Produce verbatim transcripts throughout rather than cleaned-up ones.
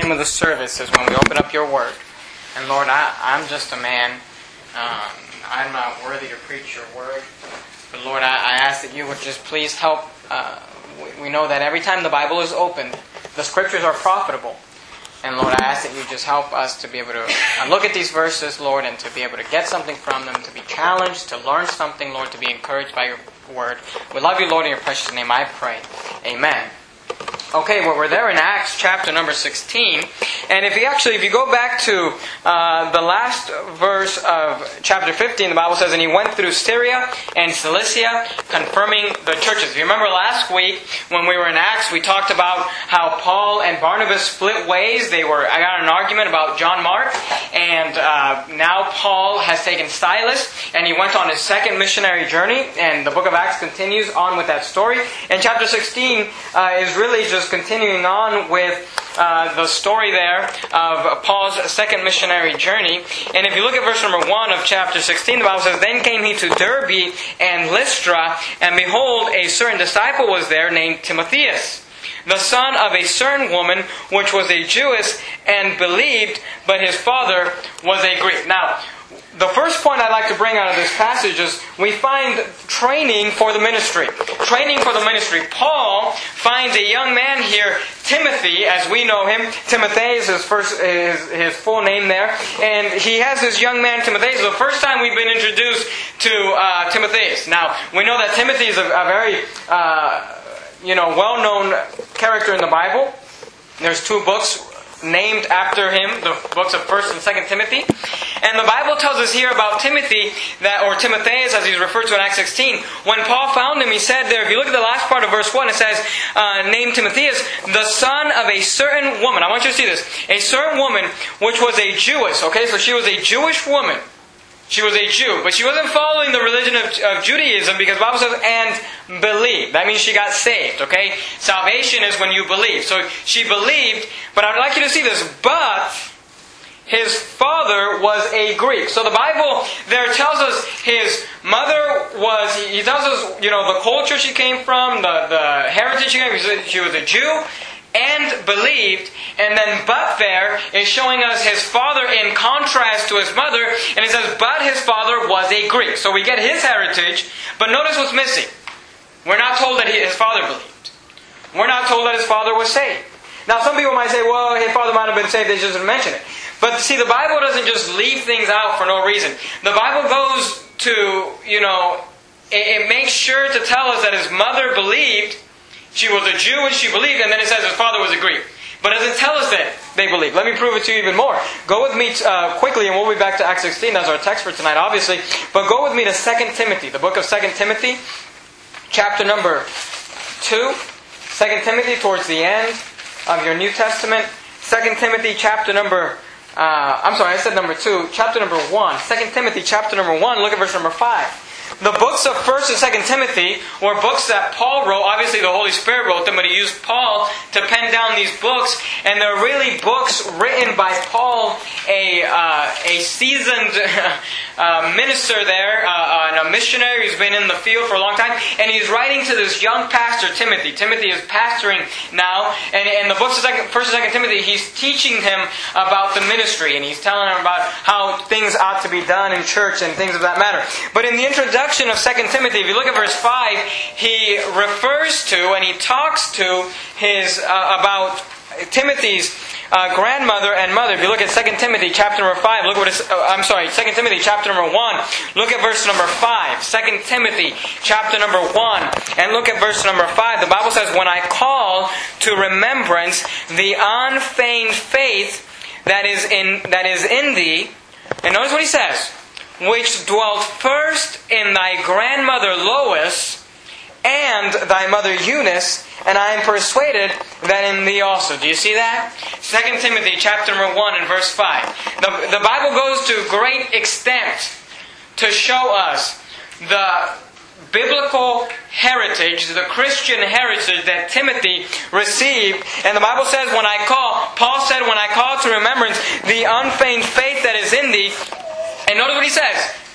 theme of the service is when we open up your word. And Lord, I, I'm just a man. Um, I'm not worthy to preach your word. But Lord, I, I ask that you would just please help. Uh, we, we know that every time the Bible is opened, the Scriptures are profitable. And Lord, I ask that you just help us to be able to uh, look at these verses, Lord, and to be able to get something from them, to be challenged, to learn something, Lord, to be encouraged by your word. We love you, Lord, in your precious name I pray. Amen. Okay, well, we're there in Acts chapter number sixteen. And if you actually, if you go back to uh, the last verse of chapter fifteen, the Bible says, and he went through Syria and Cilicia, confirming the churches. If you remember last week, when we were in Acts, we talked about how Paul and Barnabas split ways. They were, I got in an argument about John Mark, and uh, now Paul has taken Silas, and he went on his second missionary journey, and the book of Acts continues on with that story. And chapter sixteen uh, is really just continuing on with uh, the story there of Paul's second missionary journey. And if you look at verse number one of chapter sixteen, the Bible says, then came he to Derbe and Lystra, and behold, a certain disciple was there named Timotheus, the son of a certain woman, which was a Jewess, and believed, but his father was a Greek. Now, the first point I'd like to bring out of this passage is we find training for the ministry. Training for the ministry. Paul finds a young man here, Timothy, as we know him. Timothy is his first, his, his full name there. And he has this young man, Timothy. It's the first time we've been introduced to uh, Timothy. Now, we know that Timothy is a, a very, uh, you know, well-known character in the Bible. There's two books named after him, the books of First and Second Timothy. And the Bible tells us here about Timothy, that, or Timotheus as he's referred to in Acts sixteen. When Paul found him, he said there, if you look at the last part of verse one, it says, uh, named Timotheus, the son of a certain woman. I want you to see this. A certain woman, which was a Jewess. Okay, so she was a Jewish woman. She was a Jew, but she wasn't following the religion of, of Judaism, because the Bible says, and believed. That means she got saved, okay? Salvation is when you believe. So she believed, but I'd like you to see this, but his father was a Greek. So the Bible there tells us his mother was, he tells us, you know, the culture she came from, the, the heritage she came from. She was a Jew and believed, and then but there is showing us his father in contrast to his mother, and it says, but his father was a Greek. So we get his heritage, but notice what's missing. We're not told that he, his father believed. We're not told that his father was saved. Now some people might say, well, his father might have been saved, they just didn't mention it. But see, the Bible doesn't just leave things out for no reason. The Bible goes to, you know, it, it makes sure to tell us that his mother believed. She was a Jew and she believed, and then it says his father was a Greek. But it doesn't tell us that they believed. Let me prove it to you even more. Go with me uh, quickly, and we'll be back to Acts sixteen. That's our text for tonight, obviously. But go with me to Second Timothy, the book of Second Timothy, chapter number two. Second Timothy, towards the end of your New Testament. Second Timothy, chapter number... Uh, I'm sorry, I said number two. Chapter number one. Second Timothy, chapter number one. Look at verse number five. The books of First and Second Timothy were books that Paul wrote. Obviously the Holy Spirit wrote them, but he used Paul to pen down these books. And they're really books written by Paul, a uh, a seasoned uh, minister there, uh, and a missionary who's been in the field for a long time. And he's writing to this young pastor, Timothy. Timothy is pastoring now. And in the books of second, First and Second Timothy, he's teaching him about the ministry. And he's telling him about how things ought to be done in church and things of that matter. But in the introduction of Second Timothy, if you look at verse five, he refers to and he talks to his uh, about Timothy's uh, grandmother and mother. If you look at Second Timothy chapter number five, look what it's, uh, I'm sorry, Second Timothy chapter number one, look at verse number five. Second Timothy chapter number one, and look at verse number five. The Bible says, when I call to remembrance the unfeigned faith that is in that is in thee, and notice what he says, which dwelt first in thy grandmother Lois and thy mother Eunice, and I am persuaded that in thee also. Do you see that? Second Timothy chapter number one and verse five. The, the Bible goes to great extent to show us the biblical heritage, the Christian heritage that Timothy received. And the Bible says, when I call, Paul said, when I call to remembrance the unfeigned faith that is in thee. And notice what he says.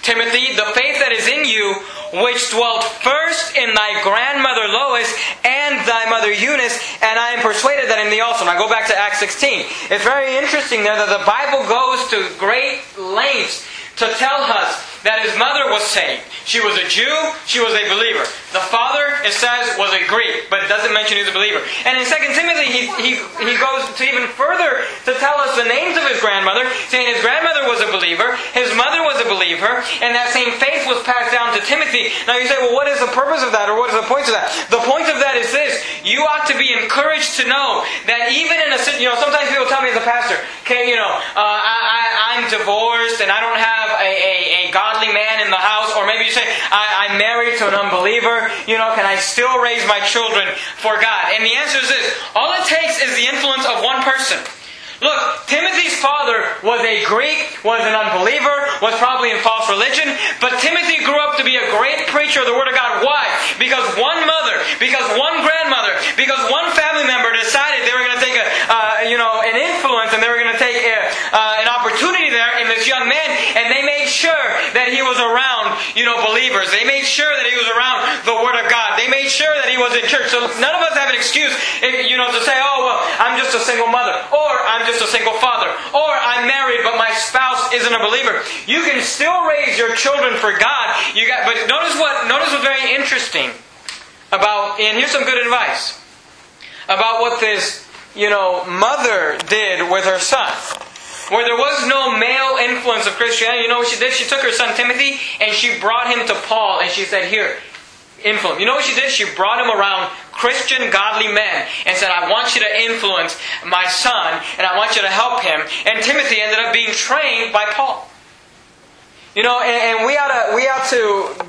Timothy, the faith that is in you, which dwelt first in thy grandmother Lois and thy mother Eunice, and I am persuaded that in thee also. Now go back to Acts sixteen. It's very interesting there that the Bible goes to great lengths to tell us that his mother was saved. She was a Jew, she was a believer. The father, it says, was a Greek, but it doesn't mention he was a believer. And in Second Timothy, he, he, he goes to even further to tell us the names of his grandmother, saying his grandmother was a believer, his mother was a believer, and that same faith was passed down to Timothy. Now you say, well, what is the purpose of that, or what is the point of that? The point of that is this: you ought to be encouraged to know that even in a, you know, sometimes people tell me as a pastor, okay, you know, uh, I, I, I'm divorced and I don't have a, a, a godly man in the house, or maybe you say, I, I'm married to an unbeliever, you know, can I still raise my children for God? And the answer is this: all it takes is the influence of one person. Look, Timothy's father was a Greek, was an unbeliever, was probably in false religion, but Timothy grew up to be a great preacher of the Word of God. Why? Because one mother, because one grandmother, because one family member decided they were going to take a, uh, you know, an influence, and they were going to take a, uh, an opportunity there in this young man, and they made sure that he was around, you know, believers. They made sure that he was around the Word of God. They made sure that he was in church. So none of us have an excuse, if, you know, to say, oh, well, I'm just a single mother, or I'm just a single father, or I'm married but my spouse isn't a believer. You can still raise your children for God. You got, but notice what notice what's very interesting about, and here's some good advice about what this, you know, mother did with her son. Where there was no male influence of Christianity, you know what she did? She took her son Timothy and she brought him to Paul, and she said, here, influence. You know what she did? She brought him around Christian, godly men and said, I want you to influence my son, and I want you to help him. And Timothy ended up being trained by Paul. You know, and, and we ought to we ought to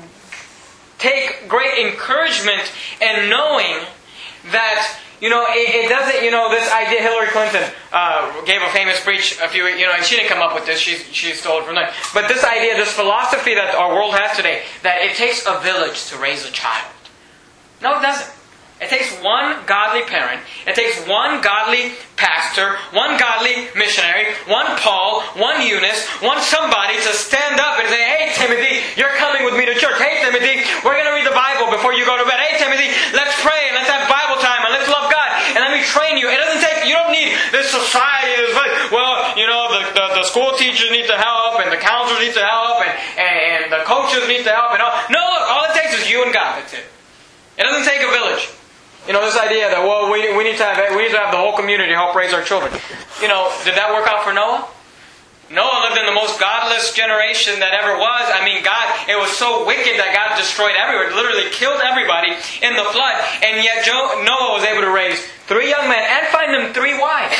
take great encouragement in knowing that, you know, it, it doesn't, you know, this idea, Hillary Clinton uh, gave a famous speech a few, you know, and she didn't come up with this, she, she stole it from them. But this idea, this philosophy that our world has today, that it takes a village to raise a child. No, it doesn't. It takes one godly parent, it takes one godly pastor, one godly missionary, one Paul, one Eunice, one somebody to stand up and say, hey Timothy, you're coming with me to church. Hey Timothy, we're going to read the Bible before you go to bed. Hey Timothy, let's pray and let's have Bible time and let's love God and let me train you. It doesn't take, you don't need this society, this, well, you know, the, the, the school teachers need to help and the counselors need to help and, and, and the coaches need to help and all. No, look, all it takes is you and God. That's it. It doesn't take a village. You know, this idea that, well, we, we need to have we need to have the whole community help raise our children. You know, did that work out for Noah? Noah lived in the most godless generation that ever was. I mean, God, it was so wicked that God destroyed everywhere. It literally killed everybody in the flood. And yet Noah was able to raise three young men and find them three wives.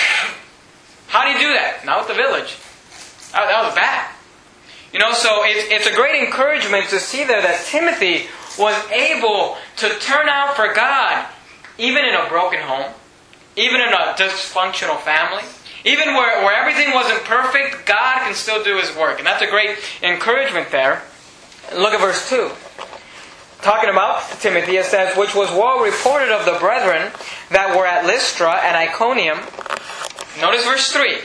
How did he do that? Not with the village. That, that was bad. You know, so it's, it's a great encouragement to see there that Timothy was able to turn out for God, even in a broken home, even in a dysfunctional family, even where, where everything wasn't perfect, God can still do His work. And that's a great encouragement there. Look at verse two. Talking about Timothy, it says, which was well reported of the brethren that were at Lystra and Iconium. Notice verse three.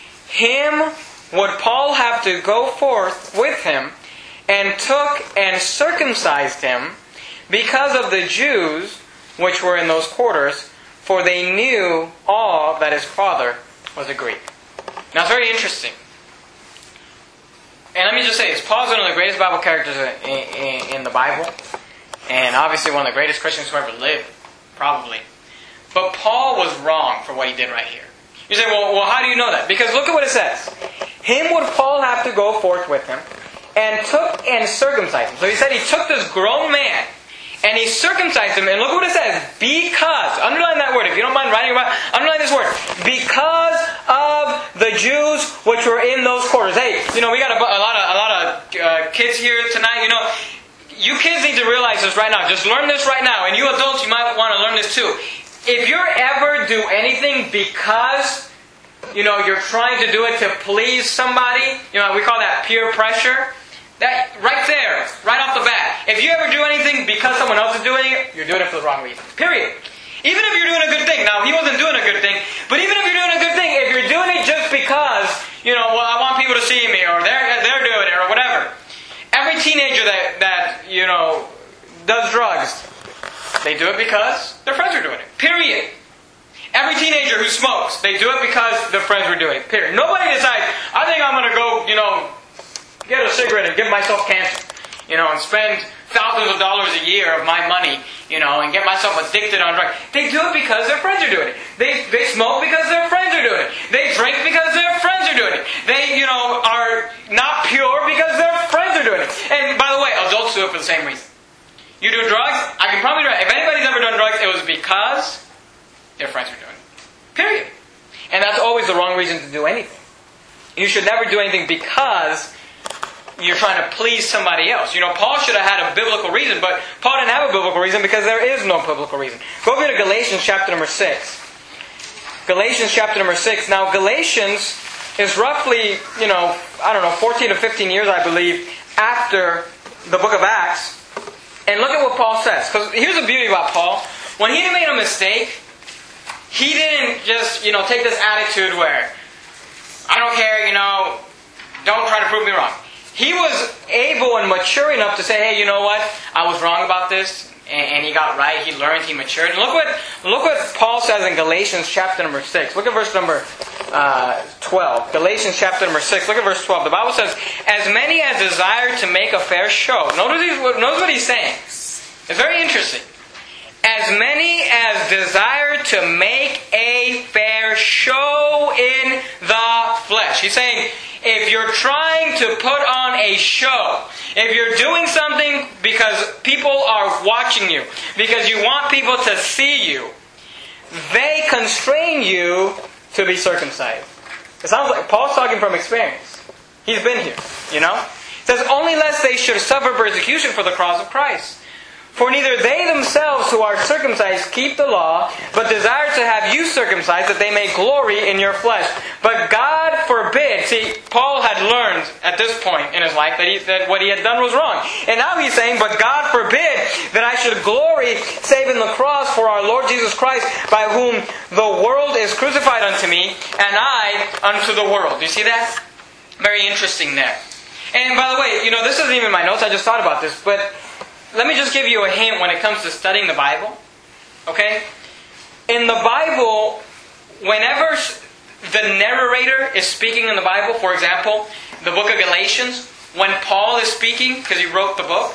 Him would Paul have to go forth with him, and took and circumcised him because of the Jews which were in those quarters, for they knew all that his father was a Greek. Now it's very interesting. And let me just say this. Paul's one of the greatest Bible characters in, in, in the Bible. And obviously one of the greatest Christians who ever lived. Probably. But Paul was wrong for what he did right here. You say, well, well, how do you know that? Because look at what it says. Him would Paul have to go forth with him, and took and circumcised him. So he said he took this grown man, and he circumcised him, and look what it says. Because, underline that word, if you don't mind writing about, underline this word. Because of the Jews which were in those quarters. Hey, you know, we got a, a lot of a lot of uh, kids here tonight. You know, you kids need to realize this right now. Just learn this right now, and you adults, you might want to learn this too. If you ever do anything because, you know, you're trying to do it to please somebody, you know, we call that peer pressure. That right there, right off the bat. If you ever do anything because someone else is doing it, you're doing it for the wrong reason. Period. Even if you're doing a good thing. Now, he wasn't doing a good thing. But even if you're doing a good thing, if you're doing it just because, you know, well, I want people to see me, or they're, they're doing it, or whatever. teenager that, that, you know, does drugs, they do it because their friends are doing it. Period. Every teenager who smokes, they do it because their friends were doing it. Period. Nobody decides, I think I'm going to go, you know, get a cigarette and give myself cancer. You know, and spend thousands of dollars a year of my money, you know, and get myself addicted on drugs. They do it because their friends are doing it. They they smoke because their friends are doing it. They drink because their friends are doing it. They, you know, are not pure because their friends are doing it. And by the way, adults do it for the same reason. You do drugs, I can probably, if anybody's ever done drugs, it was because their friends are doing it. Period. And that's always the wrong reason to do anything. You should never do anything because you're trying to please somebody else. You know, Paul should have had a biblical reason, but Paul didn't have a biblical reason because there is no biblical reason. Go over to Galatians chapter number six. Galatians chapter number six. Now, Galatians is roughly, you know, I don't know, fourteen to fifteen years, I believe, after the book of Acts. And look at what Paul says. Because here's the beauty about Paul. When he made a mistake, he didn't just, you know, take this attitude where, I don't care, you know, don't try to prove me wrong. He was able and mature enough to say, hey, you know what? I was wrong about this. And, and he got right. He learned. He matured. And look what look what Paul says in Galatians chapter number six. Look at verse number uh, twelve. Galatians chapter number six. Look at verse twelve. The Bible says, as many as desire to make a fair show. Notice, notice what he's saying. It's very interesting. As many as desire to make a fair show in the flesh. He's saying, if you're trying to put on a show, if you're doing something because people are watching you, because you want people to see you, they constrain you to be circumcised. It sounds like Paul's talking from experience. He's been here, you know? It says, only lest they should suffer persecution for the cross of Christ. For neither they themselves who are circumcised keep the law, but desire to have you circumcised, that they may glory in your flesh. But God forbid. See, Paul had learned at this point in his life that, he, that what he had done was wrong. And now he's saying, but God forbid that I should glory save in the cross for our Lord Jesus Christ, by whom the world is crucified unto me, and I unto the world. Do you see that? Very interesting there. And by the way, you know, this isn't even my notes. I just thought about this, but let me just give you a hint when it comes to studying the Bible. Okay? In the Bible, whenever the narrator is speaking in the Bible, for example, the book of Galatians, when Paul is speaking, because he wrote the book,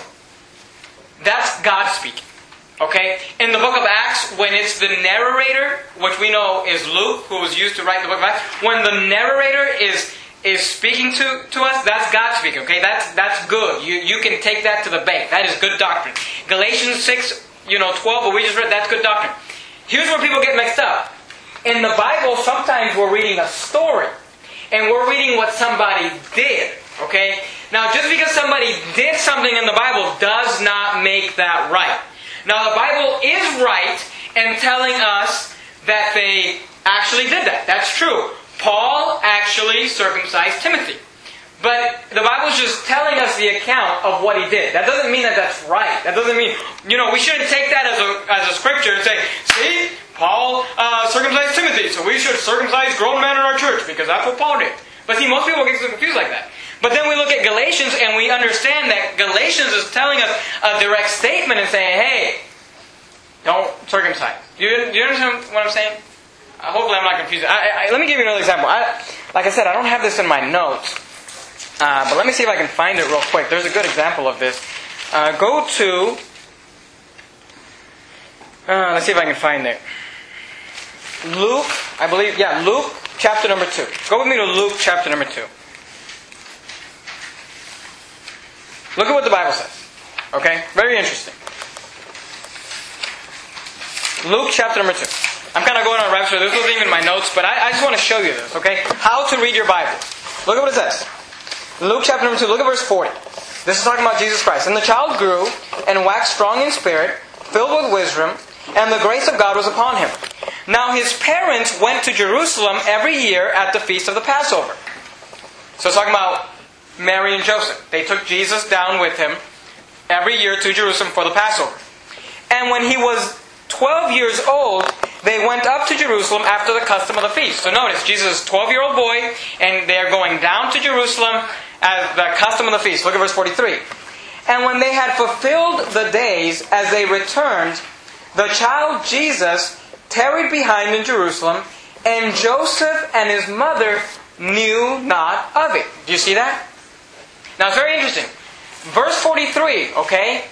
that's God speaking. Okay? In the book of Acts, when it's the narrator, which we know is Luke, who was used to write the book of Acts, when the narrator is is speaking to, to us, that's God speaking, okay? That's that's good. You you can take that to the bank. That is good doctrine. Galatians six, you know, twelve, what we just read, that's good doctrine. Here's where people get mixed up. In the Bible, sometimes we're reading a story, and we're reading what somebody did, okay? Now, just because somebody did something in the Bible does not make that right. Now, the Bible is right in telling us that they actually did that. That's true. Paul actually circumcised Timothy. But the Bible's just telling us the account of what he did. That doesn't mean that that's right. That doesn't mean, you know, we shouldn't take that as a as a scripture and say, see, Paul uh, circumcised Timothy, so we should circumcise grown men in our church, because that's what Paul did. But see, most people get confused like that. But then we look at Galatians and we understand that Galatians is telling us a direct statement and saying, hey, don't circumcise. Do you, do you understand what I'm saying? Uh, hopefully I'm not confused. I, I, let me give you another example. I, like I said, I don't have this in my notes. Uh, but let me see if I can find it real quick. There's a good example of this. Uh, go to... Uh, let's see if I can find it. Luke, I believe, yeah, Luke chapter number two. Go with me to Luke chapter number two. Look at what the Bible says. Okay? Very interesting. Luke chapter number two. I'm kind of going on a rapture. This wasn't even in my notes, but I, I just want to show you this, okay? How to read your Bible. Look at what it says. Luke chapter number two, look at verse forty. This is talking about Jesus Christ. And the child grew and waxed strong in spirit, filled with wisdom, and the grace of God was upon him. Now his parents went to Jerusalem every year at the feast of the Passover. So it's talking about Mary and Joseph. They took Jesus down with him every year to Jerusalem for the Passover. And when he was twelve years old, they went up to Jerusalem after the custom of the feast. So notice, Jesus is a twelve-year-old boy, and they're going down to Jerusalem as the custom of the feast. Look at verse forty-three. And when they had fulfilled the days as they returned, the child Jesus tarried behind in Jerusalem, and Joseph and his mother knew not of it. Do you see that? Now it's very interesting. Verse forty-three, okay?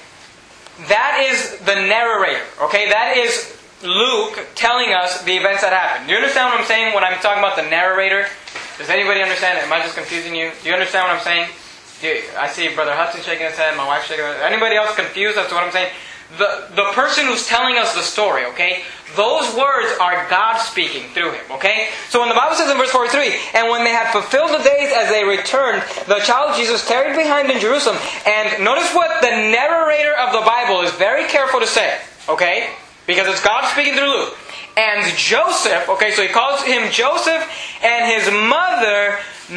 That is the narrator, okay? That is Luke telling us the events that happened. Do you understand what I'm saying when I'm talking about the narrator? Does anybody understand it? Am I just confusing you? Do you understand what I'm saying? Do you, I see Brother Hudson shaking his head, my wife shaking her head. Anybody else confused as to what I'm saying? The, the person who's telling us the story, okay? Those words are God speaking through him, okay? So when the Bible says in verse forty-three, and when they had fulfilled the days as they returned, the child Jesus tarried behind in Jerusalem. And notice what the narrator of the Bible is very careful to say, okay? Because it's God speaking through Luke. And Joseph, okay, so he calls him Joseph, and his mother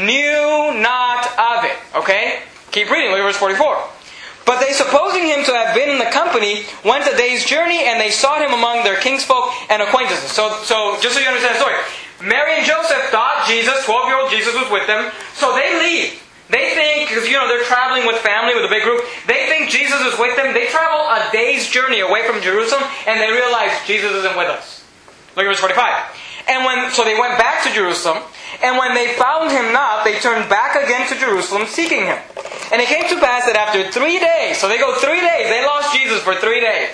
knew not of it, okay? Keep reading, look at verse forty-four. But they, supposing him to have been in the company, went a day's journey, and they sought him among their kinsfolk and acquaintances. So, so just so you understand the story, Mary and Joseph thought Jesus, twelve-year-old Jesus, was with them, so they leave. They think, because you know they're traveling with family, with a big group, they think Jesus is with them. They travel a day's journey away from Jerusalem, and they realize Jesus isn't with us. Look at verse forty-five. And when so they went back to Jerusalem, and when they found him not, they turned back again to Jerusalem, seeking him. And it came to pass that after three days, so they go three days, they lost Jesus for three days.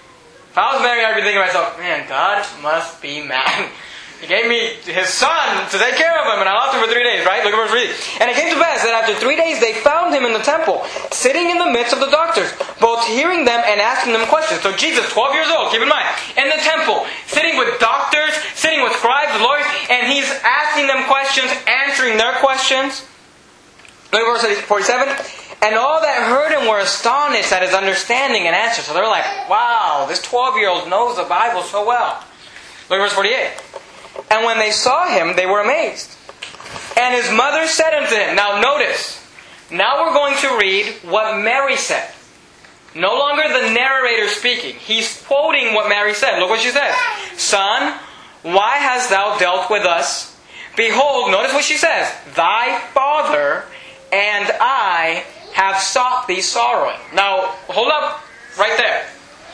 If I was Mary, I'd be thinking to myself, man, God must be mad. He gave me His Son to take care of him, and I lost him for three days, right? Look at verse three. And it came to pass that after three days they found him in the temple, sitting in the midst of the doctors, both hearing them and asking them questions. So Jesus, twelve years old, keep in mind, in the temple, sitting with doctors, sitting with scribes, lawyers, and He's asking them questions, answering their questions. Look at verse forty-seven. And all that heard him were astonished at his understanding and answer. So they're like, wow, this twelve-year-old knows the Bible so well. Look at verse forty-eight. And when they saw him, they were amazed. And his mother said unto him, now notice, now we're going to read what Mary said. No longer the narrator speaking. He's quoting what Mary said. Look what she says. Son, why hast thou dealt with us? Behold, notice what she says. Thy father and I have sought thee sorrowing. Now, hold up right there.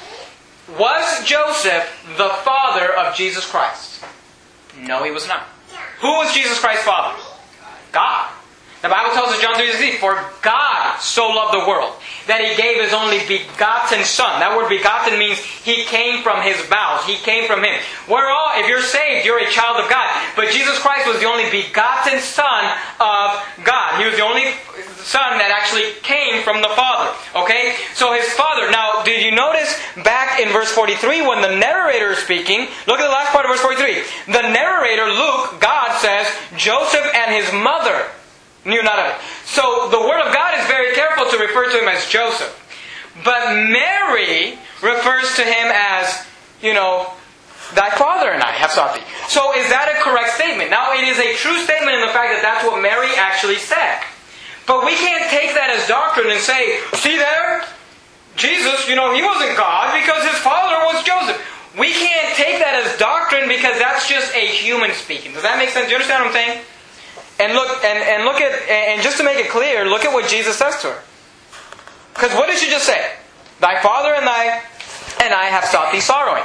Was Joseph the father of Jesus Christ? No, he was not. Who was Jesus Christ's father? God. The Bible tells us, John three sixteen, for God so loved the world that He gave His only begotten Son. That word begotten means He came from His bowels. He came from Him. We're all, if you're saved, you're a child of God. But Jesus Christ was the only begotten Son of God. He was the only Son that actually came from the Father. Okay? So His Father. Now, did you notice back in verse forty-three when the narrator is speaking, look at the last part of verse forty-three. The narrator, Luke, God says, Joseph and his mother knew not of it. So the Word of God is very careful to refer to him as Joseph. But Mary refers to him as, you know, thy father and I have sought thee. So is that a correct statement? Now it is a true statement in the fact that that's what Mary actually said. But we can't take that as doctrine and say, see there? Jesus, you know, He wasn't God because His father was Joseph. We can't take that as doctrine because that's just a human speaking. Does that make sense? Do you understand what I'm saying? And look, and, and look at, and just to make it clear, look at what Jesus says to her. Because what did she just say? Thy father and thy, and I have sought thee sorrowing.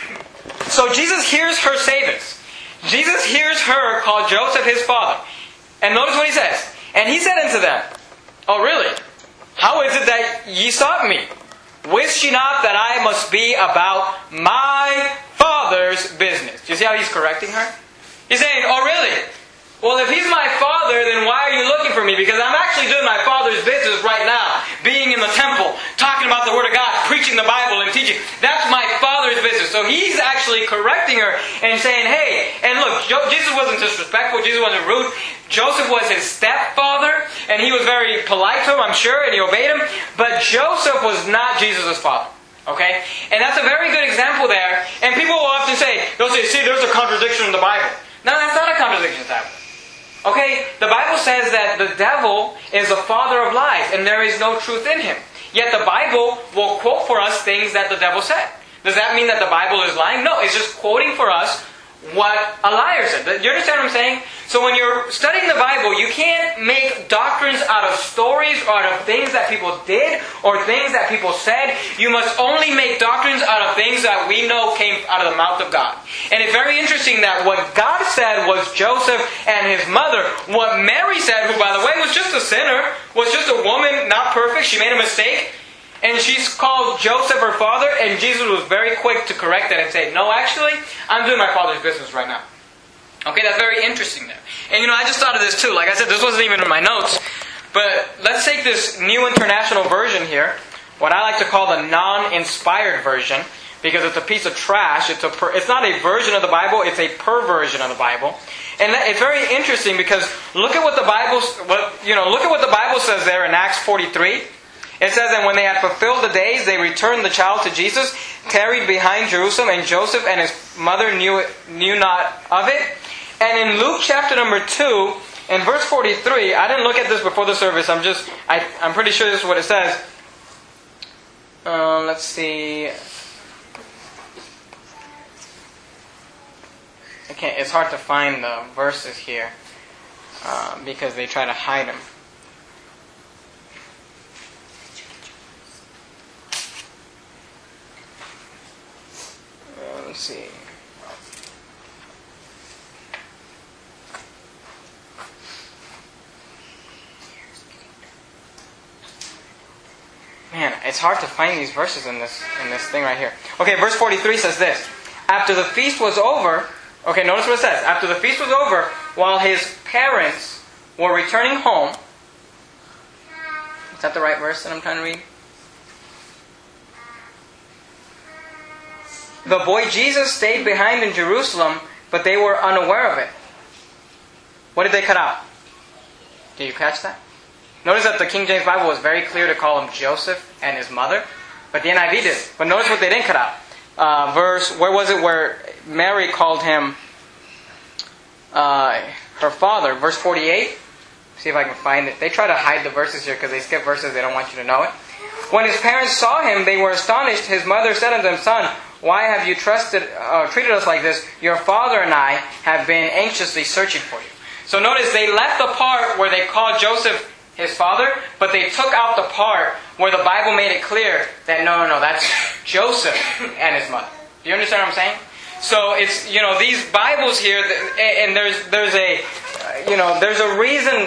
So Jesus hears her say this. Jesus hears her call Joseph his father. And notice what He says. And He said unto them, oh really? How is it that ye sought me? Wist ye not that I must be about my Father's business? Do you see how He's correcting her? He's saying, oh really? Well, if He's my Father, then why are you looking for me? Because I'm actually doing my Father's business right now. Being in the temple, talking about the Word of God, preaching the Bible and teaching. That's my Father's business. So He's actually correcting her and saying, hey, and look, Jesus wasn't disrespectful. Jesus wasn't rude. Joseph was his stepfather, and he was very polite to him, I'm sure, and he obeyed him. But Joseph was not Jesus' father. Okay? And that's a very good example there. And people will often say, they'll say, see, there's a contradiction in the Bible. No, that's not a contradiction in the Bible. Okay, the Bible says that the devil is the father of lies, and there is no truth in him. Yet the Bible will quote for us things that the devil said. Does that mean that the Bible is lying? No, it's just quoting for us what a liar said. Do you understand what I'm saying? So when you're studying the Bible, you can't make doctrines out of stories or out of things that people did or things that people said. You must only make doctrines out of things that we know came out of the mouth of God. And it's very interesting that what God said was Joseph and his mother. What Mary said, who by the way was just a sinner, was just a woman, not perfect, she made a mistake. And she's called Joseph her father, and Jesus was very quick to correct that and say, no, actually, I'm doing my father's business right now. Okay, that's very interesting there. And you know, I just thought of this too. Like I said, this wasn't even in my notes. But let's take this New International Version here, what I like to call the non-inspired version, because it's a piece of trash. It's a per, it's not a version of the Bible, it's a perversion of the Bible. And it's very interesting because look at what the Bible, what, you know, look at what the Bible says there in Acts forty-three. It says, and when they had fulfilled the days, they returned the child to Jesus, tarried behind Jerusalem, and Joseph and his mother knew it, knew not of it. And in Luke chapter number two, in verse forty-three, I didn't look at this before the service. I'm just, I, I'm pretty sure this is what it says. Uh, let's see. I can't. It's hard to find the verses here uh, because they try to hide them. Let's see. Man, it's hard to find these verses in this in this thing right here. Okay, verse forty-three says this. After the feast was over, okay, notice what it says. After the feast was over, while his parents were returning home. Is that the right verse that I'm trying to read? The boy Jesus stayed behind in Jerusalem, but they were unaware of it. What did they cut out? Did you catch that? Notice that the King James Bible was very clear to call him Joseph and his mother, but the N I V did. But notice what they didn't cut out. Uh, verse, where was it where Mary called him uh, her father? Verse forty-eight. See if I can find it. They try to hide the verses here because they skip verses. They don't want you to know it. When his parents saw him, they were astonished. His mother said unto him, Son, why have you trusted, uh, treated us like this? Your father and I have been anxiously searching for you. So notice they left the part where they called Joseph his father, but they took out the part where the Bible made it clear that no, no, no, that's Joseph and his mother. Do you understand what I'm saying? So it's, you know, these Bibles here, and there's there's a, you know, there's a reason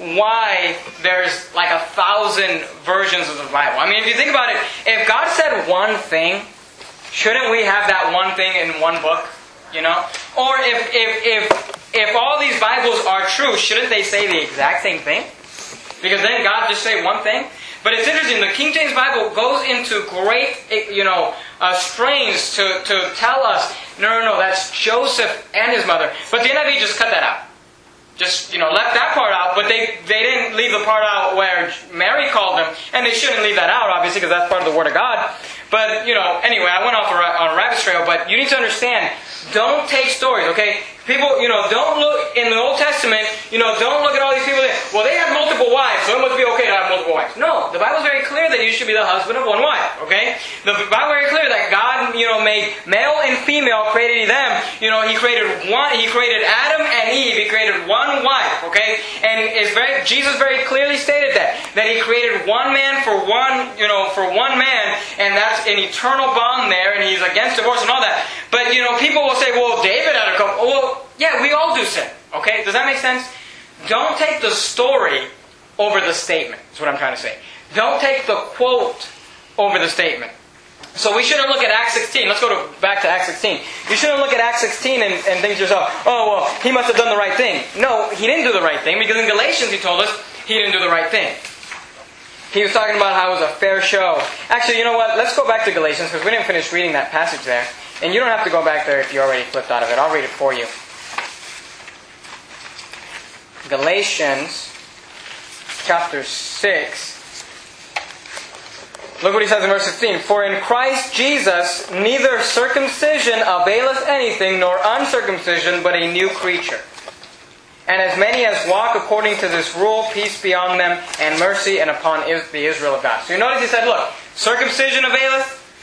why there's like a thousand versions of the Bible. I mean, if you think about it, if God said one thing, shouldn't we have that one thing in one book? You know? Or if if if if all these Bibles are true, shouldn't they say the exact same thing? Because then God just say one thing. But it's interesting, the King James Bible goes into great, you know, uh, strains to, to tell us, no, no, no, that's Joseph and his mother. But the N I V just cut that out. Just, you know, left that part out, but they, they didn't leave the part out where Mary called him. And they shouldn't leave that out, obviously, because that's part of the Word of God. But, you know, anyway, I went off on a rabbit trail, but you need to understand, don't take stories, okay? People, you know, don't look, in the Old Testament, you know, don't look at all these people that, well, they had multiple wives, so it must be okay to have multiple wives. No, the Bible's very clear that you should be the husband of one wife, okay? The Bible's very clear that God, you know, made male and female, created them. You know, He created one, He created Adam and Eve, He created one wife, okay? And it's very, Jesus very clearly stated that, that He created one man for one, you know, for one man, and that's an eternal bond there, and He's against divorce and all that. But, you know, people will say, well, David had a couple, well, yeah, we all do sin. Okay? Does that make sense? Don't take the story over the statement, is what I'm trying to say. Don't take the quote over the statement. So we shouldn't look at Acts sixteen. Let's go to, back to Acts sixteen. You shouldn't look at Acts sixteen and, and think to yourself, oh, well, he must have done the right thing. No, he didn't do the right thing, because in Galatians he told us he didn't do the right thing. He was talking about how it was a fair show. Actually, you know what? Let's go back to Galatians, because we didn't finish reading that passage there. And you don't have to go back there if you already flipped out of it. I'll read it for you. Galatians chapter six. Look what he says in verse sixteen. For in Christ Jesus neither circumcision availeth anything, nor uncircumcision, but a new creature. And as many as walk according to this rule, peace be on them, and mercy, and upon the Israel of God. So you notice he said, look, circumcision availeth,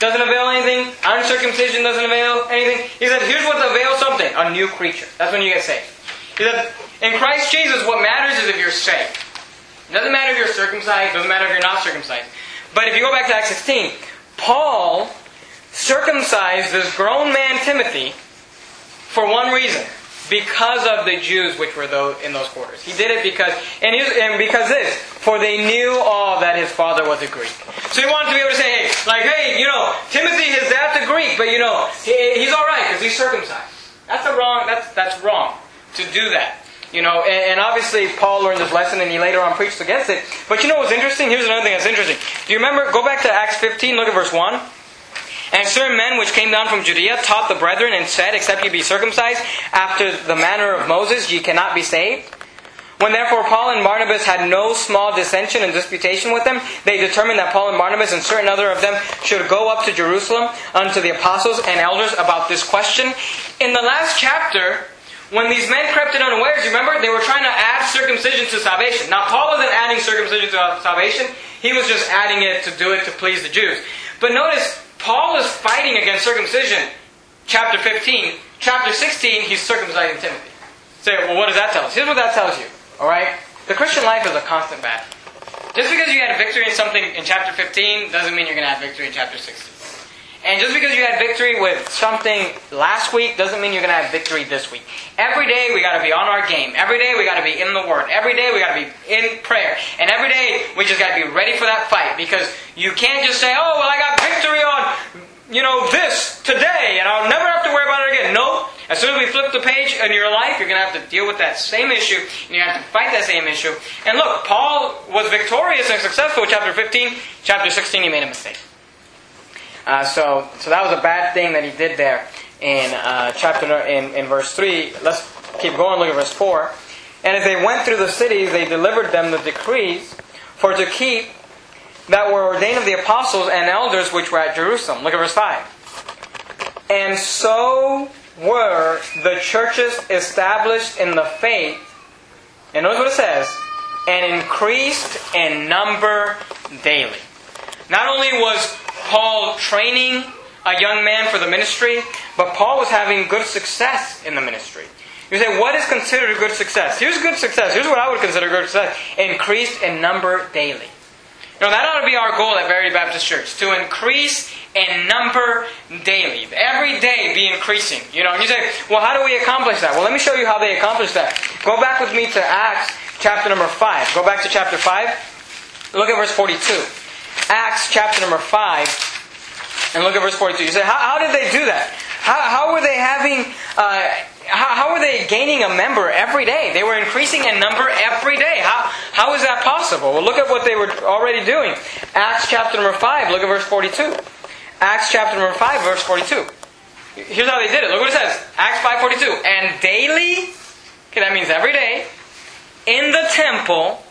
doesn't avail anything. Uncircumcision doesn't avail anything. He said, here's what avails something. A new creature. That's when you get saved. He said, in Christ Jesus, what matters is if you're saved. It doesn't matter if you're circumcised. It doesn't matter if you're not circumcised. But if you go back to Acts sixteen, Paul circumcised this grown man Timothy for one reason. Because of the Jews which were in those quarters. He did it because, and, he was, and because this, for they knew all that his father was a Greek. So he wanted to be able to say, hey, like, hey, you know, Timothy, his dad's a Greek, but you know, he, he's all right because he's circumcised. That's a wrong. That's that's wrong to do that. You know, and, and obviously Paul learned this lesson and he later on preached against it. But you know what's interesting? Here's another thing that's interesting. Do you remember? Go back to Acts fifteen. Look at verse one. And certain men which came down from Judea taught the brethren and said, except ye be circumcised after the manner of Moses, ye cannot be saved. When therefore Paul and Barnabas had no small dissension and disputation with them, they determined that Paul and Barnabas and certain other of them should go up to Jerusalem unto the apostles and elders about this question. In the last chapter, when these men crept in unawares, you remember, they were trying to add circumcision to salvation. Now Paul wasn't adding circumcision to salvation. He was just adding it to do it to please the Jews. But notice, Paul is fighting against circumcision. Chapter fifteen. Chapter sixteen, he's circumcising Timothy. Say, well, what does that tell us? Here's what that tells you. Alright? The Christian life is a constant battle. Just because you had victory in something in chapter fifteen doesn't mean you're going to have victory in chapter sixteen. And just because you had victory with something last week doesn't mean you're going to have victory this week. Every day we got to be on our game. Every day we got to be in the Word. Every day we got to be in prayer. And every day we just got to be ready for that fight. Because you can't just say, oh, well, I got victory on, you know, this today and I'll never have to worry about it again. No. As soon as we flip the page in your life, you're going to have to deal with that same issue. And you have to fight that same issue. And look, Paul was victorious and successful in chapter fifteen. Chapter sixteen, he made a mistake. Uh, so, so that was a bad thing that he did there in uh, chapter in, in verse three. Let's keep going. Look at verse four. And as they went through the cities, they delivered them the decrees for to keep that were ordained of the apostles and elders which were at Jerusalem. Look at verse five. And so were the churches established in the faith. And notice what it says. And increased in number daily. Not only was Paul training a young man for the ministry, but Paul was having good success in the ministry. You say, what is considered good success? Here's good success. Here's what I would consider good success. Increased in number daily. You know, that ought to be our goal at Verity Baptist Church. To increase in number daily. Every day be increasing. You know, and you say, well, how do we accomplish that? Well, let me show you how they accomplish that. Go back with me to Acts chapter number five. Go back to chapter five. Look at verse forty-two. Acts chapter number five, and look at verse forty-two. You say, how, how did they do that? How, how were they having, uh, how, how were they gaining a member every day? They were increasing in number every day. How, how is that possible? Well, look at what they were already doing. Acts chapter number five, look at verse forty-two. Acts chapter number five, verse forty-two. Here's how they did it. Look what it says. Acts five forty-two. And daily, okay, that means every day, in the temple,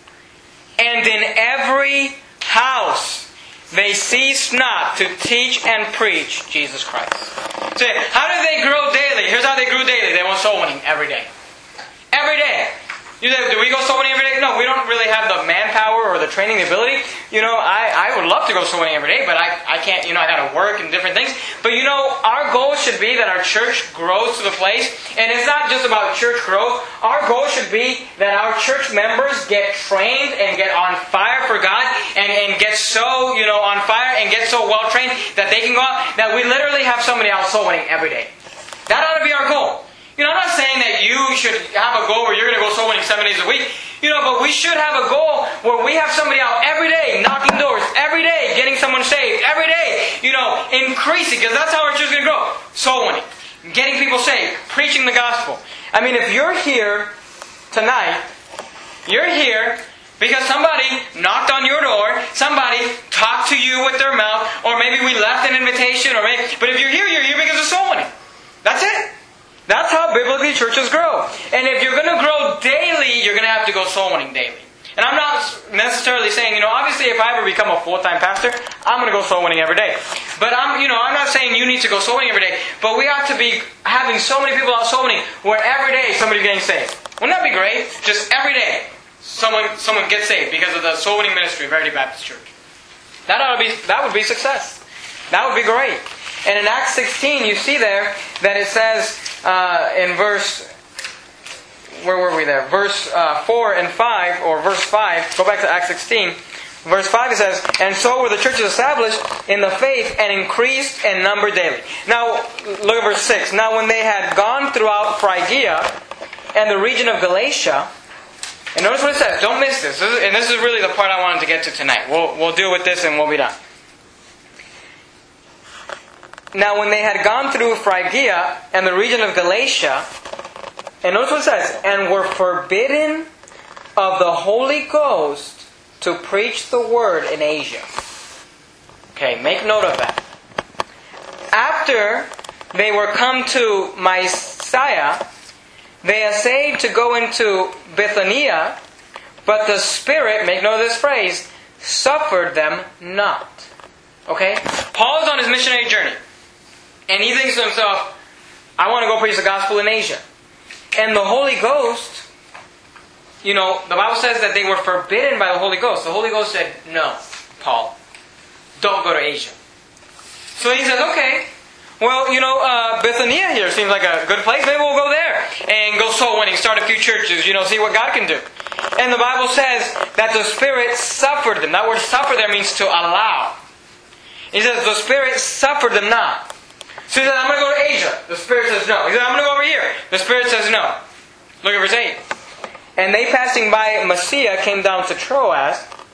and in every house, they ceased not to teach and preach Jesus Christ. So, how did they grow daily? Here's how they grew daily. They went soul winning every day. Every day. You say, do we go soul winning every day? No, we don't really have the manpower or the training, the ability. You know, I, I would love to go soul winning every day, but I, I can't, you know, I got to work and different things. But you know, our goal should be that our church grows to the place. And it's not just about church growth. Our goal should be that our church members get trained and get on fire for God and, and get so, you know, on fire and get so well trained that they can go out, that we literally have somebody out soul winning every day. That ought to be our goal. You know, I'm not saying that you should have a goal where you're going to go soul winning seven days a week. You know, but we should have a goal where we have somebody out every day, knocking doors, every day, getting someone saved, every day, you know, increasing, because that's how our church is going to grow. Soul winning, getting people saved, preaching the gospel. I mean, if you're here tonight, you're here because somebody knocked on your door, somebody talked to you with their mouth, or maybe we left an invitation, or maybe, but if you're here, you're here because of soul winning. That's it. That's how biblically churches grow. And if you're going to grow daily, you're going to have to go soul winning daily. And I'm not necessarily saying, you know, obviously if I ever become a full-time pastor, I'm going to go soul winning every day. But I'm, you know, I'm not saying you need to go soul winning every day. But we ought to be having so many people out soul winning where every day somebody's getting saved. Wouldn't that be great? Just every day someone someone gets saved because of the soul winning ministry of Verity Baptist Church. That ought to be that would be success. That would be great. And in Acts sixteen, you see there that it says uh, in verse, where were we there? Verse uh, four and five, or verse five, go back to Acts sixteen. Verse five, it says, "And so were the churches established in the faith and increased in number daily." Now, look at verse six. "Now when they had gone throughout Phrygia and the region of Galatia," and notice what it says. Don't miss this. this is, and this is really the part I wanted to get to tonight. We'll, we'll deal with this and we'll be done. "Now when they had gone through Phrygia and the region of Galatia," and notice what it says, "and were forbidden of the Holy Ghost to preach the word in Asia." Okay, make note of that. "After they were come to Mysia, they essayed to go into Bithynia, but the Spirit," make note of this phrase, "suffered them not." Okay? Paul is on his missionary journey. And he thinks to himself, I want to go preach the gospel in Asia. And the Holy Ghost, you know, the Bible says that they were forbidden by the Holy Ghost. The Holy Ghost said, "No, Paul, don't go to Asia." So he says, okay, well, you know, uh, Bithynia here seems like a good place. Maybe we'll go there and go soul winning, start a few churches, you know, see what God can do. And the Bible says that the Spirit suffered them. That word suffer there means to allow. He says the Spirit suffered them not. So he says, I'm going to go to Asia. The Spirit says no. He says, I'm going to go over here. The Spirit says no. Look at verse eight. "And they passing by Mysia came down to Troas,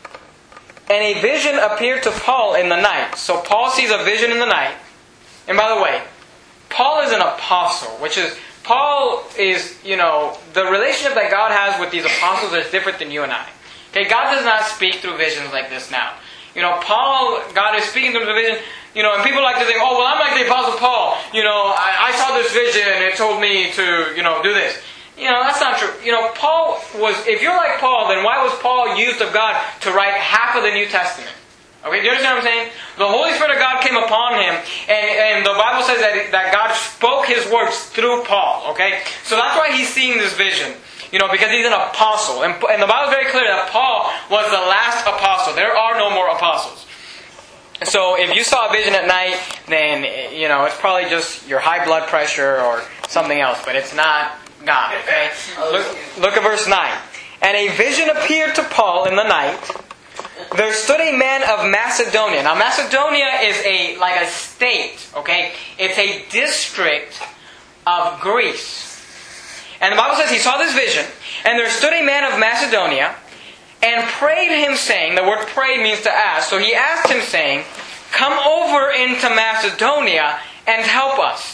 and a vision appeared to Paul in the night." So Paul sees a vision in the night. And by the way, Paul is an apostle, which is, Paul is, you know, the relationship that God has with these apostles is different than you and I. Okay, God does not speak through visions like this now. You know, Paul, God is speaking through the vision, you know, and people like to think, oh, well, I'm like the Apostle Paul. You know, I, I saw this vision and it told me to, you know, do this. You know, that's not true. You know, Paul was, if you're like Paul, then why was Paul used of God to write half of the New Testament? Okay, do you understand what I'm saying? The Holy Spirit of God came upon him, and, and the Bible says that, that God spoke His words through Paul, okay? So that's why he's seeing this vision, you know, because he's an apostle. And, and the Bible is very clear that Paul was the last apostle. There are no more apostles. So if you saw a vision at night, then, you know, it's probably just your high blood pressure or something else, but it's not God, okay? Look, look at verse nine. "And a vision appeared to Paul in the night. There stood a man of Macedonia." Now Macedonia is a like a state, okay? It's a district of Greece. And the Bible says he saw this vision, "And there stood a man of Macedonia, and prayed him, saying," the word pray means to ask, so he asked him, saying, "Come over into Macedonia and help us."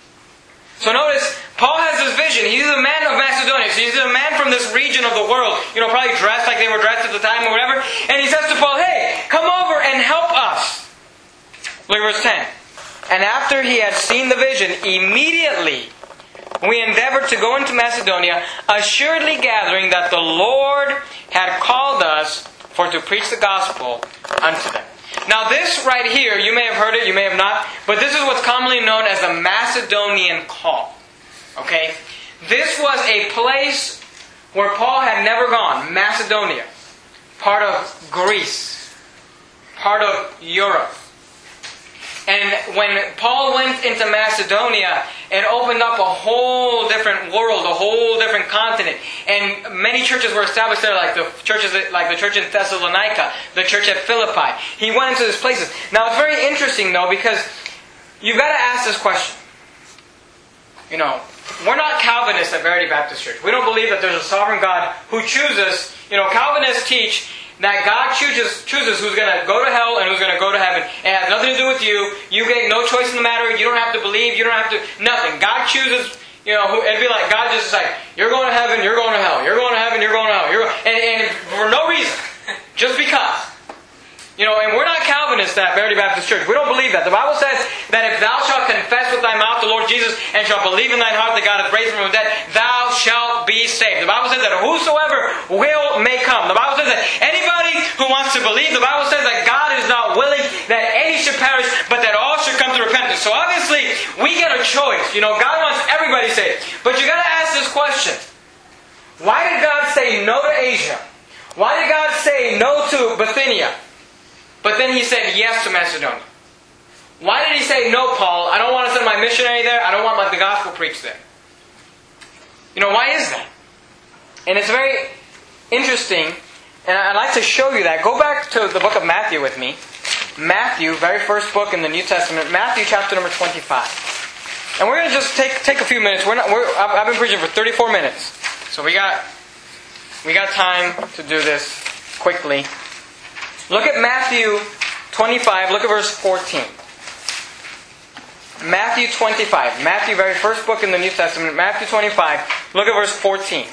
So notice, Paul has this vision. He's a man of Macedonia. So he's a man from this region of the world. You know, probably dressed like they were dressed at the time or whatever. And he says to Paul, hey, come over and help us. Look at verse ten. "And after he had seen the vision, immediately we endeavored to go into Macedonia, assuredly gathering that the Lord had called us for to preach the gospel unto them." Now this right here, you may have heard it, you may have not, but this is what's commonly known as the Macedonian call. Okay? This was a place where Paul had never gone. Macedonia. Part of Greece. Part of Europe. And when Paul went into Macedonia, it opened up a whole different world, a whole different continent. And many churches were established there, like the churches, like the church in Thessalonica, the church at Philippi. He went into these places. Now it's very interesting though, because you've got to ask this question. You know, we're not Calvinists at Verity Baptist Church. We don't believe that there's a sovereign God who chooses. You know, Calvinists teach that God chooses chooses who's going to go to hell and who's going to go to heaven. It has nothing to do with you. You get no choice in the matter. You don't have to believe. You don't have to... Nothing. God chooses... You know, who, it'd be like God just is like, you're going to heaven, you're going to hell. You're going to heaven, you're going to hell. You're, and, and for no reason. Just because. You know, and we're not Calvinists at Verity Baptist Church. We don't believe that. The Bible says that if thou shalt confess with thy mouth the Lord Jesus and shalt believe in thine heart that God hath raised him from the dead, thou shalt be saved. The Bible says that whosoever will may come. The Bible says that anybody who wants to believe, the Bible says that God is not willing that any should perish, but that all should come to repentance. So obviously, we get a choice. You know, God wants everybody saved. But you got to ask this question. Why did God say no to Asia? Why did God say no to Bithynia? But then He said yes to Macedonia. Why did he say, no, Paul, I don't want to send my missionary there. I don't want my, the gospel preached there. You know, why is that? And it's very interesting, and I'd like to show you that. Go back to the book of Matthew with me. Matthew, very first book in the New Testament, Matthew chapter number twenty-five. And we're going to just take take a few minutes. We're not, we're, I've been preaching for thirty-four minutes. So we got, we got time to do this quickly. Look at Matthew twenty-five, look at verse fourteen. Matthew twenty-five. Matthew, very first book in the New Testament. Matthew twenty-five. Look at verse fourteen.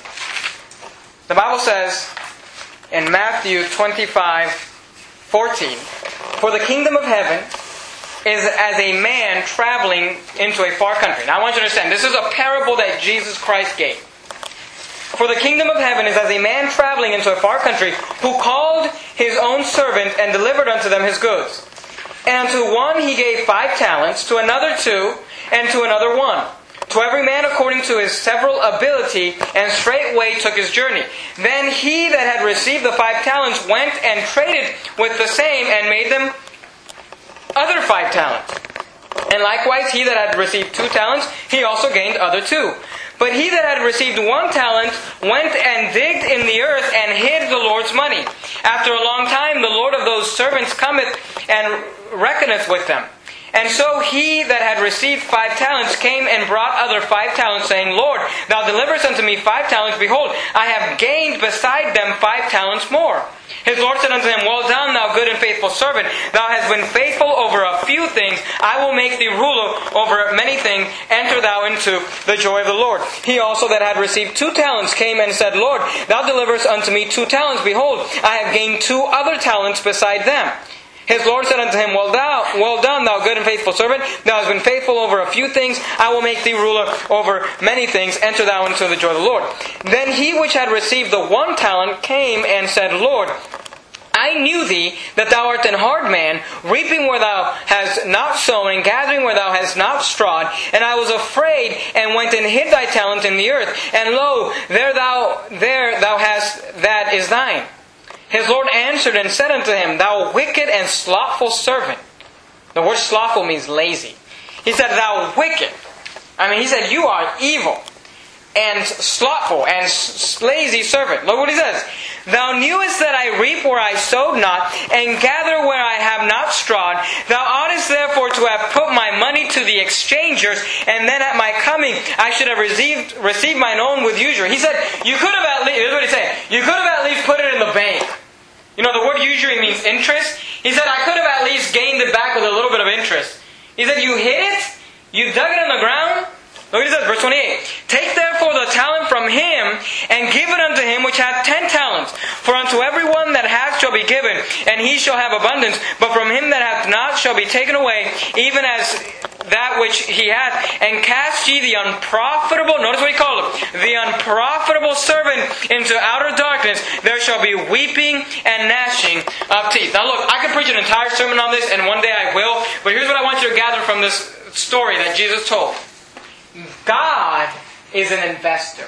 The Bible says in Matthew twenty-five, fourteen, "For the kingdom of heaven is as a man traveling into a far country." Now I want you to understand, this is a parable that Jesus Christ gave. "For the kingdom of heaven is as a man traveling into a far country, who called his own servant and delivered unto them his goods. And unto one he gave five talents, to another two, and to another one, to every man according to his several ability, and straightway took his journey. Then he that had received the five talents went and traded with the same, and made them other five talents. And likewise he that had received two talents, he also gained other two. But he that had received one talent went and digged in the earth and hid the Lord's money. After a long time the Lord of those servants cometh and reckoneth with them. And so he that had received five talents came and brought other five talents, saying, Lord, thou deliverest unto me five talents. Behold, I have gained beside them five talents more. His Lord said unto him, Well done, thou good and faithful servant. Thou hast been faithful over a few things. I will make thee ruler over many things. Enter thou into the joy of the Lord. He also that had received two talents came and said, Lord, thou deliverest unto me two talents. Behold, I have gained two other talents beside them. His Lord said unto him, Well thou, well done, thou good and faithful servant. Thou hast been faithful over a few things. I will make thee ruler over many things. Enter thou into the joy of the Lord. Then he which had received the one talent came and said, Lord, I knew thee, that thou art an hard man, reaping where thou hast not sown, and gathering where thou hast not strawed. And I was afraid, and went and hid thy talent in the earth. And lo, there thou there thou hast that is thine. His Lord answered and said unto him, Thou wicked and slothful servant. The word slothful means lazy. He said, Thou wicked. I mean, he said, you are evil and slothful and lazy servant. Look what he says. Thou knewest that I reap where I sowed not, and gather where I have not strawed. Thou oughtest therefore to have put my money to the exchangers, and then at my coming I should have received received mine own with usury. He said, you could have at least, here's what he's saying, you could have at least put it in the bank. You know, the word usury means interest. He said, I could have at least gained it back with a little bit of interest. He said, you hid it? You dug it in the ground? Look what he says, verse twenty-eight. Take therefore the talent from him, and give it unto him which hath ten talents. For unto every one that hath shall be given, and he shall have abundance. But from him that hath not shall be taken away, even as that which he hath. And cast ye the unprofitable, notice what he called it, the unprofitable servant into outer darkness. There shall be weeping and gnashing of teeth. Now look, I could preach an entire sermon on this, and one day I will. But here's what I want you to gather from this story that Jesus told. God is an investor.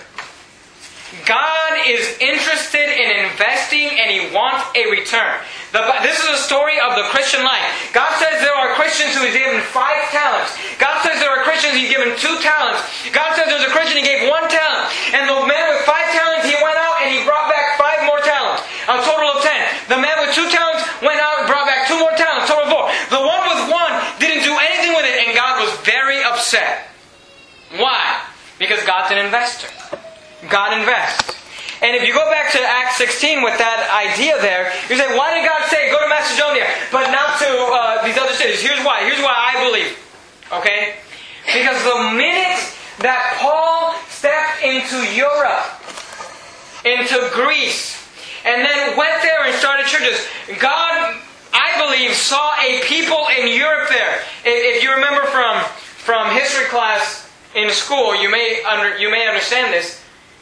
God is interested in investing, and He wants a return. The, this is a story of the Christian life. God says there are Christians who He's given five talents. God says there are Christians He's given two talents. God says there's a Christian He gave one talent. And the man with five talents, he went out and he brought back five more talents. A total of ten. The man with two talents went out and brought back two more talents. Total of four. The one with one didn't do anything with it, and God was very upset. Why? Because God's an investor. God invests. And if you go back to Acts sixteen with that idea there, you say, why did God say, go to Macedonia, but not to uh, these other cities? Here's why. Here's why I believe. Okay? Because the minute that Paul stepped into Europe, into Greece, and then went there and started churches, God, I believe, saw a people in Europe there. If, if you remember from, from history class in school, you may under, you may understand this.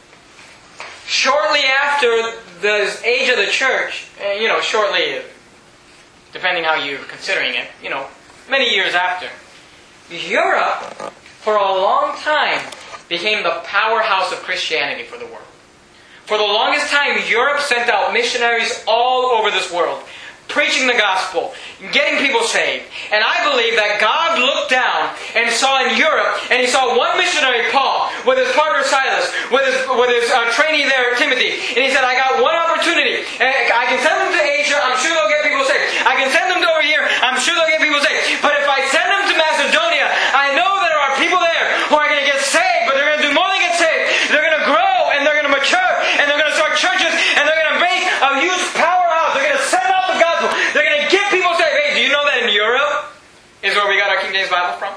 Shortly after the age of the church, you know, shortly, depending how you're considering it, you know, many years after, Europe, for a long time, became the powerhouse of Christianity for the world. For the longest time, Europe sent out missionaries all over this world, preaching the gospel, getting people saved. And I believe that God looked down and saw in Europe, and He saw one missionary, Paul, with his partner Silas, with his, with his uh, trainee there, Timothy. And he said, I got one opportunity. And I can send them to Asia, I'm sure they'll get people saved. I can send them to over here, I'm sure they'll get people saved. But if I send them to Macedonia, I know there are people there who are going to get saved, but they're going to do more than get saved. They're going to grow, and they're going to mature, and they're going to start churches, and they're going to make a huge powerhouse. They're going to send out the gospel. They're going to get people saved. Hey, do you know that in Europe is where we got our King James Bible from?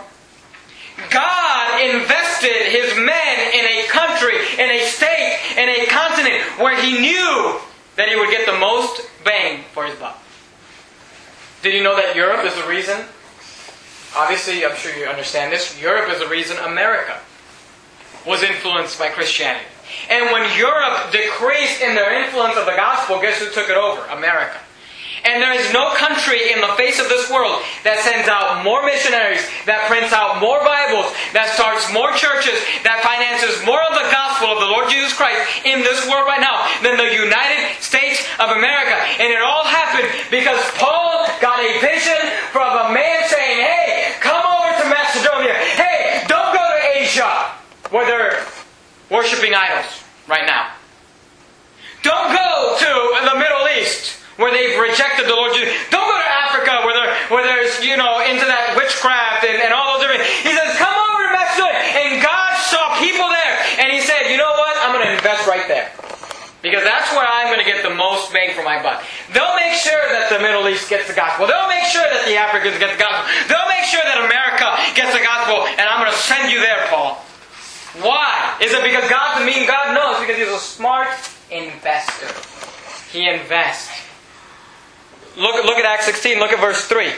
God invested His men in a country, in a state, in a continent where He knew that He would get the most bang for His buck. Did you know that Europe is the reason? Obviously, I'm sure you understand this. Europe is the reason America was influenced by Christianity. And when Europe decreased in their influence of the gospel, guess who took it over? America. And there is no country in the face of this world that sends out more missionaries, that prints out more Bibles, that starts more churches, that finances more of the gospel of the Lord Jesus Christ in this world right now than the United States of America. And it all happened because Paul got a vision from a man saying, hey, come over to Macedonia. Hey, don't go to Asia where they're worshiping idols right now. Don't go to the Middle East where they've rejected the Lord Jesus. Don't go to Africa where, they're, where there's, you know, into that witchcraft and, and all those different... He says, come over to Macedonia. And God saw people there. And He said, you know what? I'm going to invest right there. Because that's where I'm going to get the most bang for my buck. They'll make sure that the Middle East gets the gospel. They'll make sure that the Africans get the gospel. They'll make sure that America gets the gospel. And I'm going to send you there, Paul. Why? Is it because God's a mean God? No, it's because He's a smart investor. He invests. Look, look at Acts sixteen, look at verse three.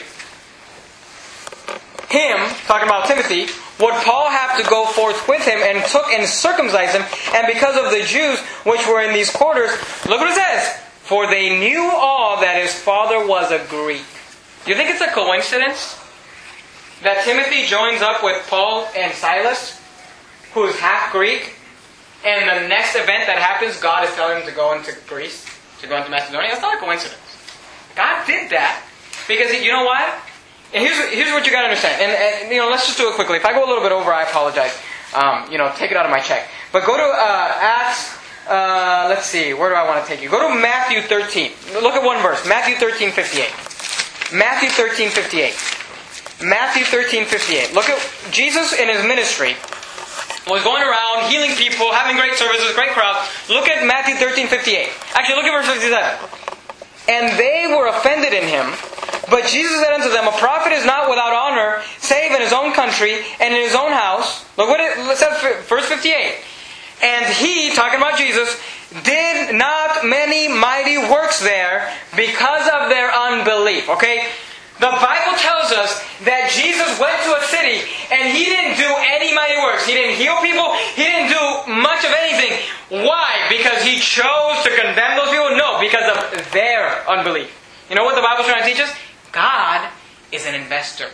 Him, talking about Timothy, would Paul have to go forth with him, and took and circumcised him, and because of the Jews which were in these quarters, look what it says, for they knew all that his father was a Greek. Do you think it's a coincidence that Timothy joins up with Paul and Silas, who is half Greek, and the next event that happens, God is telling him to go into Greece, to go into Macedonia? That's not a coincidence. God did that because, you know what? And here's, here's what you got to understand. And, and, you know, let's just do it quickly. If I go a little bit over, I apologize. Um, you know, take it out of my check. But go to uh, Acts, uh, let's see, where do I want to take you? Go to Matthew thirteen. Look at one verse. Matthew thirteen fifty-eight. Matthew thirteen fifty-eight. Matthew thirteen fifty-eight. Look at Jesus in His ministry. Was going around, healing people, having great services, great crowds. Look at Matthew thirteen fifty-eight. Actually, look at verse fifty-seven. And they were offended in Him. But Jesus said unto them, a prophet is not without honor, save in his own country and in his own house. Look what it says, verse fifty-eight. And He, talking about Jesus, did not many mighty works there because of their unbelief. Okay? The Bible tells us that Jesus went to a city and He didn't do any mighty works. He didn't heal people. He didn't do much of anything. Why? Because He chose to condemn those people? No, because of their unbelief. You know what the Bible's trying to teach us? God is an investor.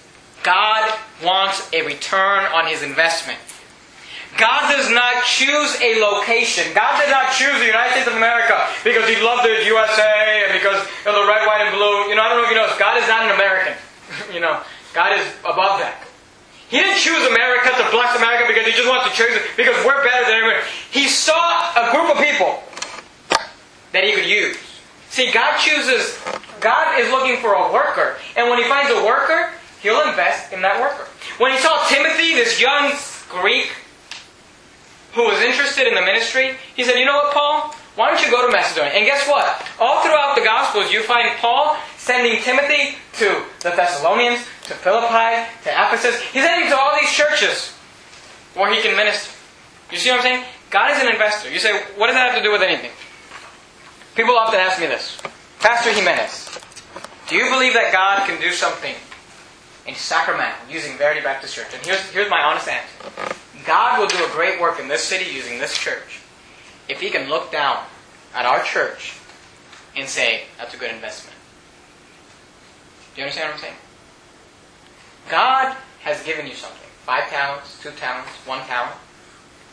God wants a return on His investment. God does not choose a location. God did not choose the United States of America because He loved the U S A and because of the red, white, and blue. You know, I don't know if you know this. God is not an American. You know, God is above that. He didn't choose America to bless America because He just wants to choose it because we're better than everyone. He saw a group of people that He could use. See, God chooses, God is looking for a worker. And when He finds a worker, He'll invest in that worker. When He saw Timothy, this young Greek, who was interested in the ministry, he said, you know what, Paul? Why don't you go to Macedonia? And guess what? All throughout the Gospels, you find Paul sending Timothy to the Thessalonians, to Philippi, to Ephesus. He's sending to all these churches where he can minister. You see what I'm saying? God is an investor. You say, what does that have to do with anything? People often ask me this. Pastor Jimenez, do you believe that God can do something in Sacramento using Verity Baptist Church? And here's, here's my honest answer. God will do a great work in this city using this church if He can look down at our church and say, that's a good investment. Do you understand what I'm saying? God has given you something. Five talents, two talents, one talent.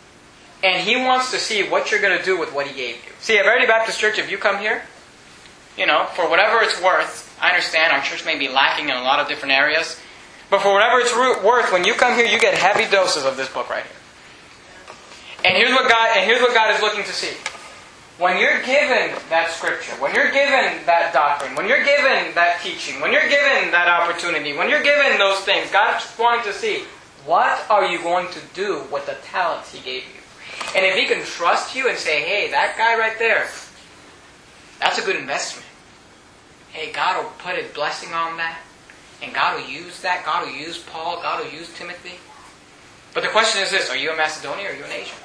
And He wants to see what you're going to do with what He gave you. See, at Verity Baptist Church, if you come here, you know, for whatever it's worth, I understand our church may be lacking in a lot of different areas, but for whatever it's worth, when you come here, you get heavy doses of this book right here. And here's what God, and here's what God is looking to see. When you're given that scripture, when you're given that doctrine, when you're given that teaching, when you're given that opportunity, when you're given those things, God's wanting to see, what are you going to do with the talents He gave you? And if He can trust you and say, hey, that guy right there, that's a good investment. Hey, God will put a blessing on that. And God will use that. God will use Paul. God will use Timothy. But the question is this, are you a Macedonian or are you an Asian?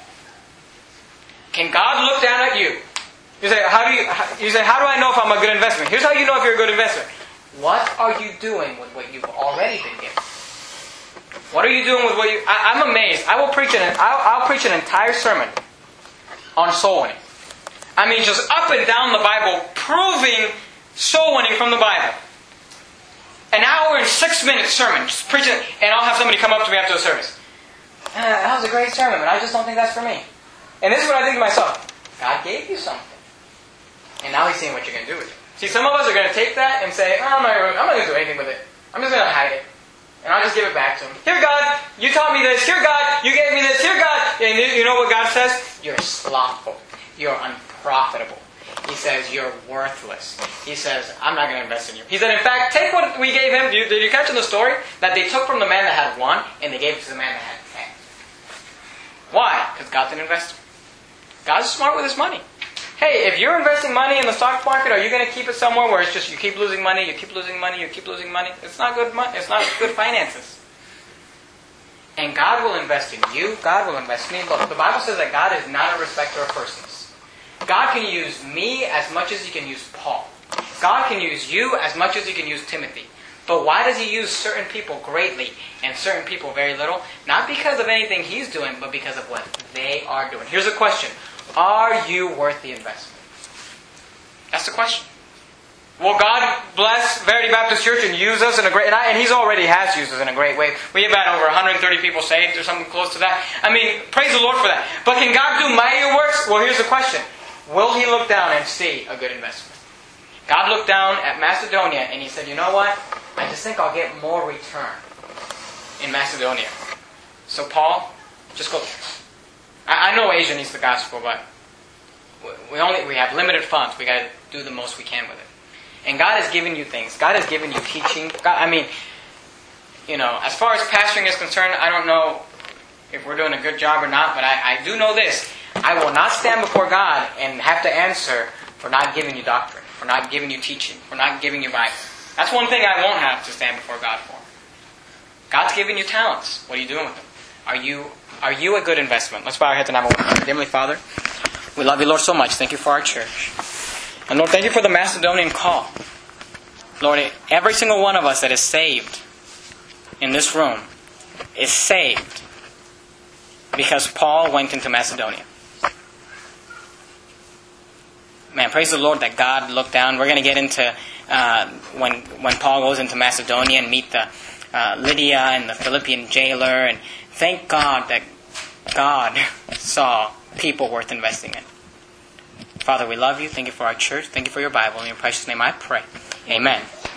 Can God look down at you? You say, how do you, you say, how do I know if I'm a good investment? Here's how you know if you're a good investment. What are you doing with what you've already been given? What are you doing with what you... I, I'm amazed. I will preach an, I'll, I'll preach an entire sermon on soul winning. I mean, just up and down the Bible, proving soul winning from the Bible. An hour and six minute sermon, just preaching, and I'll have somebody come up to me after the service. Uh, that was a great sermon, but I just don't think that's for me. And this is what I think to myself. God gave you something. And now He's seeing what you're going to do with it. See, some of us are going to take that and say, oh, I'm not, I'm not going to do anything with it. I'm just going to hide it. And I'll just give it back to Him. Here, God, you taught me this. Here, God, you gave me this. Here, God. And you know what God says? You're slothful. You're unprofitable. He says, you're worthless. He says, I'm not going to invest in you. He said, in fact, take what we gave him. Did you, did you catch in the story? That they took from the man that had one, and they gave it to the man that had ten. Why? Because God didn't invest. God's smart with His money. Hey, if you're investing money in the stock market, are you going to keep it somewhere where it's just you keep losing money, you keep losing money, you keep losing money? It's not good money. It's not good finances. And God will invest in you. God will invest in me. Look, the Bible says that God is not a respecter of persons. God can use me as much as He can use Paul. God can use you as much as He can use Timothy. But why does He use certain people greatly and certain people very little? Not because of anything He's doing, but because of what they are doing. Here's a question. Are you worth the investment? That's the question. Will God bless Verity Baptist Church and use us in a great... And, I, and He's already has used us in a great way. We have had over one hundred thirty people saved or something close to that. I mean, praise the Lord for that. But can God do mightier works? Well, here's the question. Will He look down and see a good investment? God looked down at Macedonia and He said, you know what? I just think I'll get more return in Macedonia. So Paul, just go there. I, I know Asia needs the gospel, but we only we have limited funds. We got to do the most we can with it. And God has given you things. God has given you teaching. God, I mean, you know, as far as pastoring is concerned, I don't know if we're doing a good job or not, but I, I do know this. I will not stand before God and have to answer for not giving you doctrine, for not giving you teaching, for not giving you Bible. That's one thing I won't have to stand before God for. God's given you talents. What are you doing with them? Are you are you a good investment? Let's bow our heads and have a word. Heavenly Father, we love you, Lord, so much. Thank you for our church. And Lord, thank you for the Macedonian call. Lord, every single one of us that is saved in this room is saved because Paul went into Macedonia. Man, praise the Lord that God looked down. We're going to get into uh, when when Paul goes into Macedonia and meet the uh, Lydia and the Philippian jailer. And thank God that God saw people worth investing in. Father, we love you. Thank you for our church. Thank you for your Bible. In your precious name I pray. Amen.